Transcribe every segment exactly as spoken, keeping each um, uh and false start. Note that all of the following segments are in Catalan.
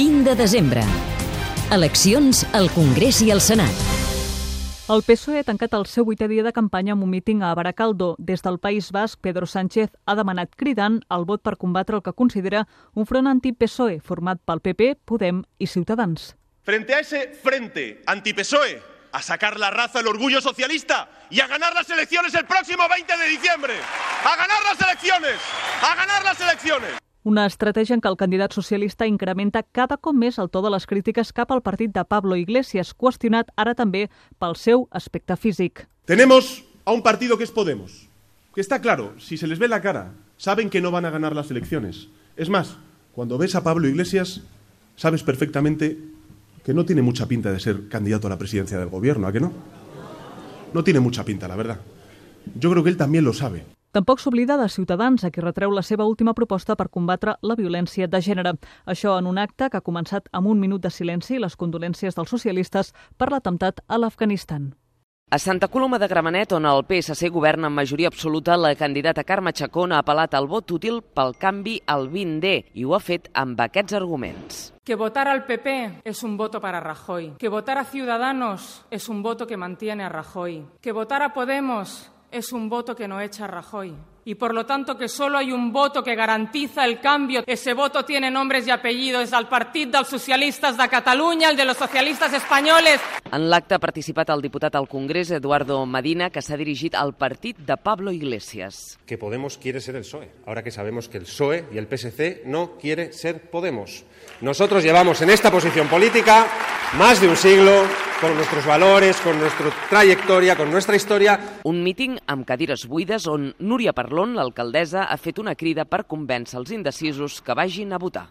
vint de desembre. Eleccions al Congrés i al Senat. El P S O E ha tancat el seu vuitè dia de campanya amb un míting a Baracaldo. Des del País Basc, Pedro Sánchez ha demanat cridant el vot per combatre el que considera un front anti-P S O E format pel P P, Podem i Ciutadans. Frente a ese frente anti-P S O E, a sacar la raza, el orgullo socialista y a ganar las elecciones el próximo veinte de diciembre. ¡A ganar las elecciones! ¡A ganar las elecciones! Una estratègia en què el candidat socialista incrementa cada cop més el to de les crítiques cap al partit de Pablo Iglesias, qüestionat ara també pel seu aspecte físic. Tenemos a un partido que es Podemos, que está claro, si se les ve la cara, saben que no van a ganar las elecciones. Es más, cuando ves a Pablo Iglesias, sabes perfectamente que no tiene mucha pinta de ser candidato a la presidencia del gobierno, ¿a que no? No tiene mucha pinta, la verdad. Yo creo que él también lo sabe. Tampoc s'oblida de Ciutadans, a qui retreu la seva última proposta per combatre la violència de gènere. Això en un acte que ha començat amb un minut de silenci i les condolències dels socialistes per l'atemptat a l'Afganistan. A Santa Coloma de Gramenet, on el P S C governa amb majoria absoluta, la candidata Carme Chacón ha apel·lat al vot útil pel canvi al vint D i ho ha fet amb aquests arguments. Que votar al P P es un voto para Rajoy. Que votar a Ciudadanos es un voto que mantiene a Rajoy. Que votar a Podemos es un voto que no echa a Rajoy. Y por lo tanto que solo hay un voto que garantiza el cambio. Ese voto tiene nombres y apellidos al Partit dels Socialistes de Catalunya, el de los socialistas españoles. En l'acte ha participat el diputat al Congrés, Eduardo Medina, que s'ha dirigit al partit de Pablo Iglesias. Que Podemos quiere ser el P S O E, ahora que sabemos que el P S O E y el P S C no quiere ser Podemos. Nosotros llevamos en esta posición política más de un siglo, con nuestros valores, con nuestra trayectoria, con nuestra historia. Un míting amb cadires buides on Núria Parlon, l'alcaldessa, ha fet una crida per convèncer els indecisos que vagin a votar.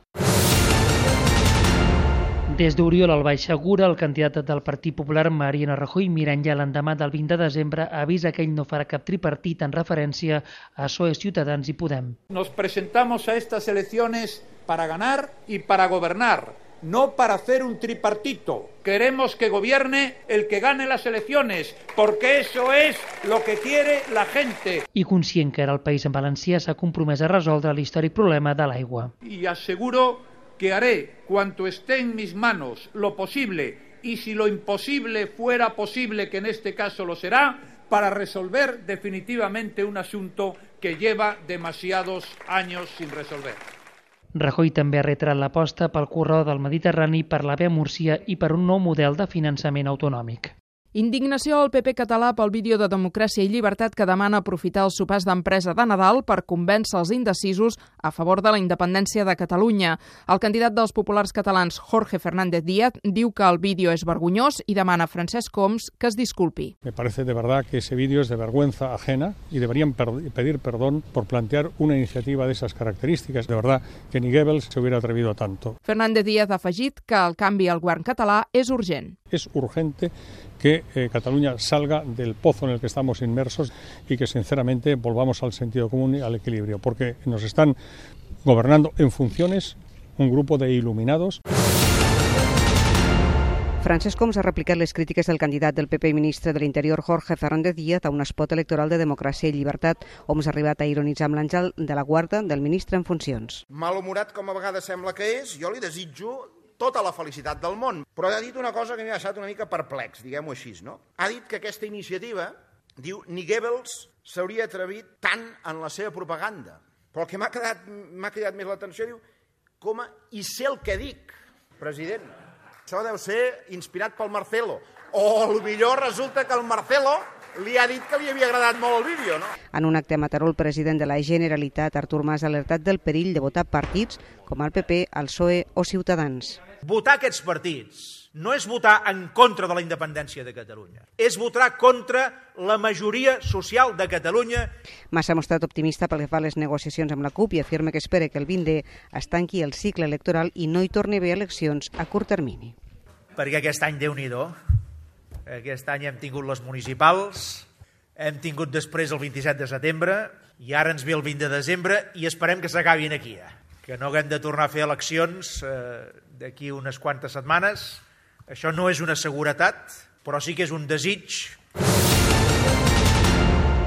Des d'Oriol al Baix Segura, el candidat del Partit Popular, Mariano Rajoy, mirant ja l'endemà del vint de desembre, avisa que ell no farà cap tripartit en referència a P S O E, Ciutadans i Podem. Nos presentamos a estas elecciones para ganar y para gobernar, no para hacer un tripartito. Queremos que gobierne el que gane las elecciones, porque eso es lo que quiere la gente. I conscient que ara el País en Valencià s'ha compromès a resoldre l'històric problema de l'aigua. Y aseguro que haré cuanto esté en mis manos lo posible, y si lo imposible fuera posible, que en este caso lo será, para resolver definitivamente un asunto que lleva demasiados años sin resolver. Rajoy també ha retrat l'aposta pel corredor del Mediterrani, per la via Múrcia i per un nou model de finançament autonòmic. Indignació al P P català pel vídeo de Democràcia i Llibertat que demana aprofitar els sopars d'empresa de Nadal per convèncer els indecisos a favor de la independència de Catalunya. El candidat dels populars catalans, Jorge Fernández Díaz, diu que el vídeo és vergonyós i demana a Francesc Homs que es disculpi. Me parece de verdad que ese vídeo es de vergüenza ajena y deberían pedir perdón por plantear una iniciativa de esas características. De verdad que ni Goebbels se hubiera atrevido a tanto. Fernández Díaz ha afegit que el canvi al govern català és urgent. Es urgente que eh, Cataluña salga del pozo en el que estamos inmersos y que sinceramente volvamos al sentido común y al equilibrio, porque nos están gobernando en funciones un grupo de iluminados. Francesc Homs ha replicat les crítiques del candidat del P P i ministre de l'Interior, Jorge Fernández Díaz, a un espot electoral de Democràcia i Llibertat. Homs ha arribat a ironitzar amb l'àngel de la guarda del ministre en funcions. Malhumorat com a vegades sembla que és, jo li desitjo tota la felicitat del món. Però ha dit una cosa que m'ha deixat una mica perplex, diguem-ho així, no? Ha dit que aquesta iniciativa, diu, ni Goebbels s'hauria atrevit tant en la seva propaganda. Però el que m'ha quedat, m'ha quedat més l'atenció, diu, coma, i sé el que dic, president. Això deu ser inspirat pel Marcelo. O potser resulta que el Marcelo li ha dit que li havia agradat molt el vídeo, no? En un acte a Mataró, el president de la Generalitat, Artur Mas, ha alertat del perill de votar partits com el P P, el P S O E o Ciutadans. Votar aquests partits no és votar en contra de la independència de Catalunya, és votar contra la majoria social de Catalunya. Mas s'ha mostrat optimista pel que fa a les negociacions amb la CUP i afirma que espera que el vint D es tanqui el cicle electoral i no hi torni a haver eleccions a curt termini. Perquè aquest any, Déu-n'hi-do, aquest any hem tingut les municipals, hem tingut després el vint-i-set de setembre i ara ens ve el vint de desembre i esperem que s'acabin aquí, que no haguem de tornar a fer eleccions eh, d'aquí unes quantes setmanes. Això no és una seguretat, però sí que és un desig.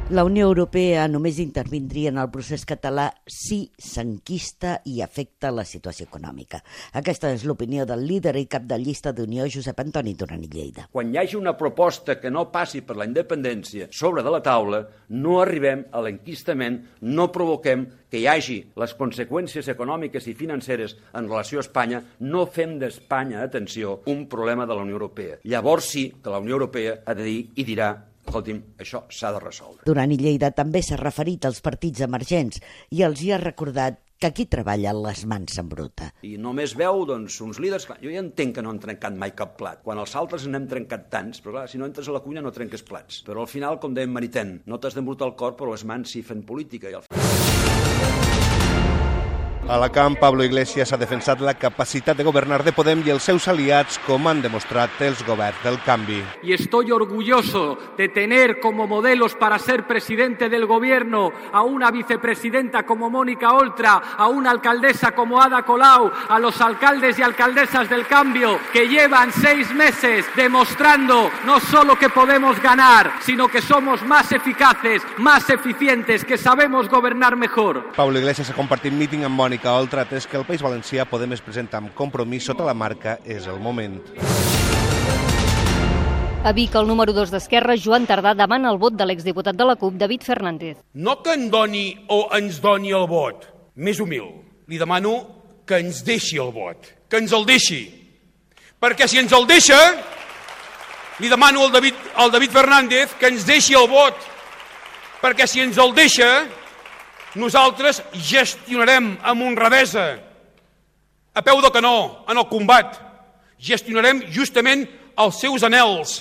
La Unió Europea només intervindria en el procés català si s'enquista i afecta la situació econòmica. Aquesta és l'opinió del líder i cap de llista d'Unió, Josep Antoni Duran i Lleida. Quan hi hagi una proposta que no passi per la independència sobre de la taula, no arribem a l'enquistament, no provoquem que hi hagi les conseqüències econòmiques i financeres en relació a Espanya, no fem d'Espanya, atenció, un problema de la Unió Europea. Llavors sí que la Unió Europea ha de dir i dirà: escolti'm, això s'ha de resoldre. Duran i Lleida també s'ha referit als partits emergents i els hi ha recordat que aquí treballen les mans en bruta. I només veu doncs, uns líders... Clar, jo ja entenc que no han trencat mai cap plat. Quan els altres n'hem trencat tants, però clar, si no entres a la cuina no trenques plats. Però al final, com dèiem Maritain, no t'has d'embrutar el cor, però les mans sí fent política. I al final... A Alacant, Pablo Iglesias ha defensat la capacitat de governar de Podem i els seus aliats, com han demostrat els governs del canvi. Y estoy orgulloso de tener como modelos para ser presidente del gobierno a una vicepresidenta como Mónica Oltra, a una alcaldesa como Ada Colau, a los alcaldes y alcaldesas del cambio que llevan seis meses demostrando no solo que podemos ganar, sino que somos más eficaces, más eficientes, que sabemos gobernar mejor. Pablo Iglesias ha compartit míting amb Mónica Oltra, atès que el País Valencià Podem es presenta amb compromís sota la marca És el moment. A Vic, el número dos d'Esquerra, Joan Tardà, demana el vot de l'exdiputat de la CUP, David Fernández. No que en doni o ens doni el vot, més humil. Li demano que ens deixi el vot, que ens el deixi. Perquè si ens el deixa, li demano al David, al David Fernández que ens deixi el vot. Perquè si ens el deixa, nosaltres gestionarem amb honradesa, a peu de canó, en el combat. Gestionarem justament els seus anhels.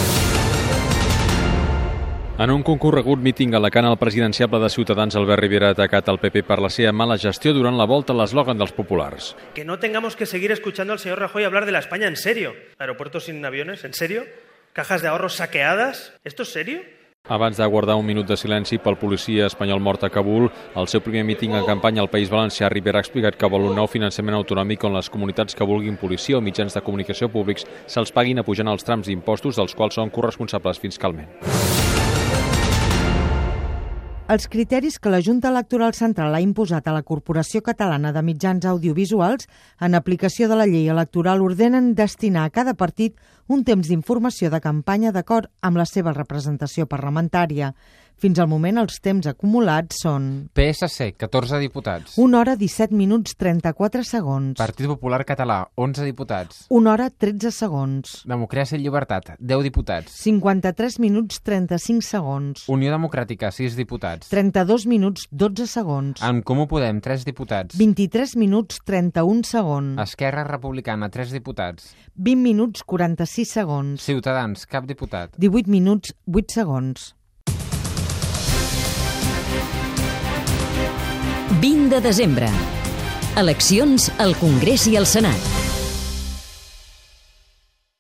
En un concorregut míting a Alacant, el presidenciable de Ciutadans, Albert Rivera, ha atacat el P P per la seva mala gestió durant la volta a l'eslògan dels populars. Que no tengamos que seguir escuchando al señor Rajoy hablar de la España en serio. Aeropuertos sin aviones, ¿en serio? Cajas de ahorros saqueadas, ¿esto es serio? Abans de guardar un minut de silenci pel policia espanyol mort a Kabul, al seu primer míting en campanya al País Valencià, Rivera ha explicat que vol un nou finançament autonòmic on les comunitats que vulguin policia o mitjans de comunicació públics se'ls paguin apujant els trams d'impostos dels quals són corresponsables fiscalment. Els criteris que la Junta Electoral Central ha imposat a la Corporació Catalana de Mitjans Audiovisuals en aplicació de la llei electoral ordenen destinar a cada partit un temps d'informació de campanya d'acord amb la seva representació parlamentària. Fins al moment, els temps acumulats són... P S C, catorze diputats. una hora disset minuts trenta-quatre segons. Partit Popular Català, onze diputats. una hora tretze segons. Democràcia i Llibertat, deu diputats. cinquanta-tres minuts trenta-cinc segons. Unió Democràtica, sis diputats. trenta-dos minuts dotze segons. En Comú Podem, tres diputats. vint-i-tres minuts trenta-un segons. Esquerra Republicana, tres diputats. vint minuts quaranta-sis segons. Ciutadans, cap diputat. divuit minuts vuit segons. vint de desembre. Eleccions al Congrés i al Senat.